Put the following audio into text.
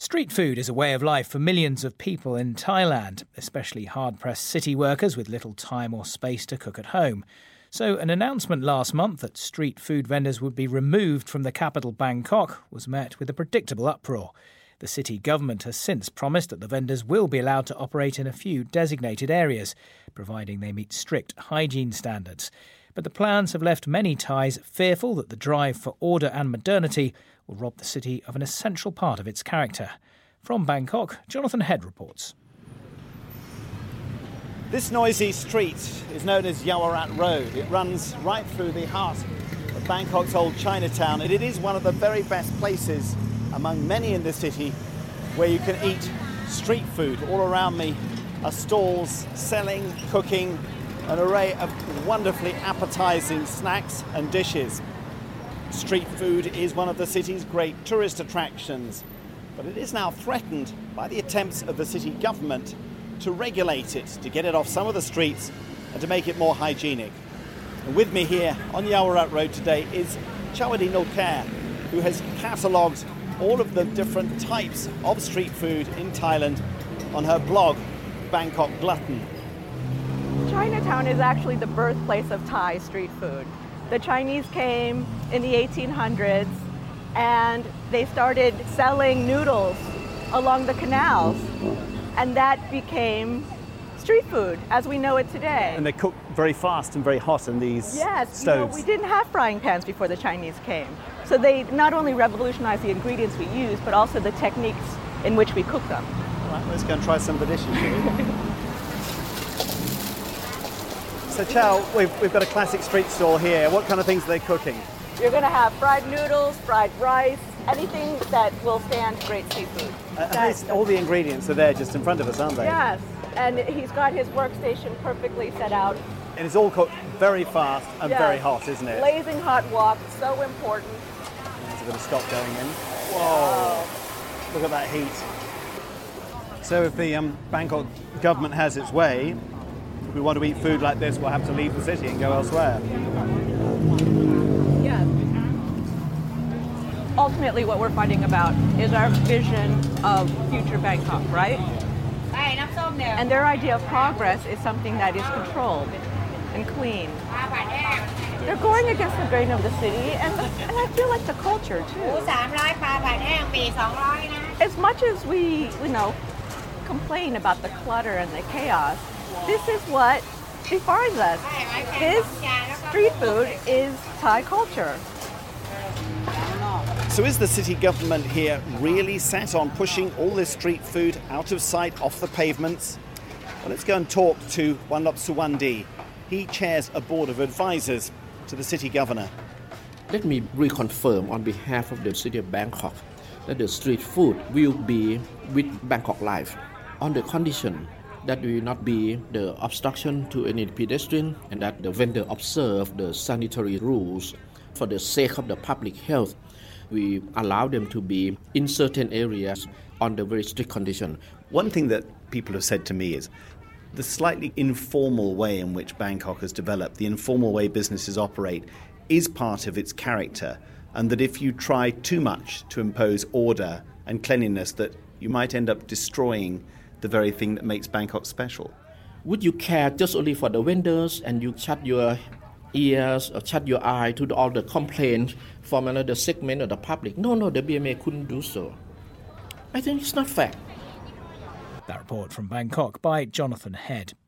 Street food is a way of life for millions of people in Thailand, especially hard-pressed city workers with little time or space to cook at home. So an announcement last month that street food vendors would be removed from the capital Bangkok was met with a predictable uproar. The city government has since promised that the vendors will be allowed to operate in a few designated areas, providing they meet strict hygiene standards. But the plans have left many Thais fearful that the drive for order and modernity will rob the city of an essential part of its character. From Bangkok, Jonathan Head reports. This noisy street is known as Yaowarat Road. It runs right through the heart of Bangkok's old Chinatown, and it is one of the very best places among many in the city where you can eat street food. All around me are stalls selling, cooking an array of wonderfully appetizing snacks and dishes. Street food is one of the city's great tourist attractions, but it is now threatened by the attempts of the city government to regulate it, to get it off some of the streets and to make it more hygienic. And with me here on Yaowarat Road today is Chawadi Nolkar, who has catalogued all of the different types of street food in Thailand on her blog, Bangkok Glutton. Chinatown is actually the birthplace of Thai street food. The Chinese came in the 1800s and they started selling noodles along the canals, and that became street food as we know it today. And they cook very fast and very hot in these stoves. We didn't have frying pans before the Chinese came. So they not only revolutionized the ingredients we use, but also the techniques in which we cook them. All right, let's go and try some of the dishes, shall we? So Chow, we've got a classic street stall here. What kind of things are they cooking? You're going to have fried noodles, fried rice, anything that will stand great seafood. All the ingredients are there just in front of us, aren't they? Yes, and he's got his workstation perfectly set out. And it's all cooked very fast and very hot, isn't it? Blazing hot wok, so important. There's a bit of stock going in. Whoa! Look at that heat. So if the Bangkok government has its way, if we want to eat food like this, we'll have to leave the city and go elsewhere. Yes. Ultimately, what we're fighting about is our vision of future Bangkok, right? And their idea of progress is something that is controlled and clean. They're going against the grain of the city, and I feel like the culture, too. As much as we, complain about the clutter and the chaos, this is what defines us. This street food is Thai culture. So is the city government here really set on pushing all this street food out of sight, off the pavements? Well, let's go and talk to Wanlop Suwandi. He chairs a board of advisors to the city governor. Let me reconfirm on behalf of the city of Bangkok that the street food will be with Bangkok Life on the condition that will not be the obstruction to any pedestrian and that the vendor observe the sanitary rules. For the sake of the public health, we allow them to be in certain areas on the very strict condition. One thing that people have said to me is the slightly informal way in which Bangkok has developed, the informal way businesses operate, is part of its character, and that if you try too much to impose order and cleanliness, that you might end up destroying the very thing that makes Bangkok special. Would you care just only for the vendors and you shut your ears or shut your eye to all the complaints from another segment of the public? No, the BMA couldn't do so. I think it's not fair. That report from Bangkok by Jonathan Head.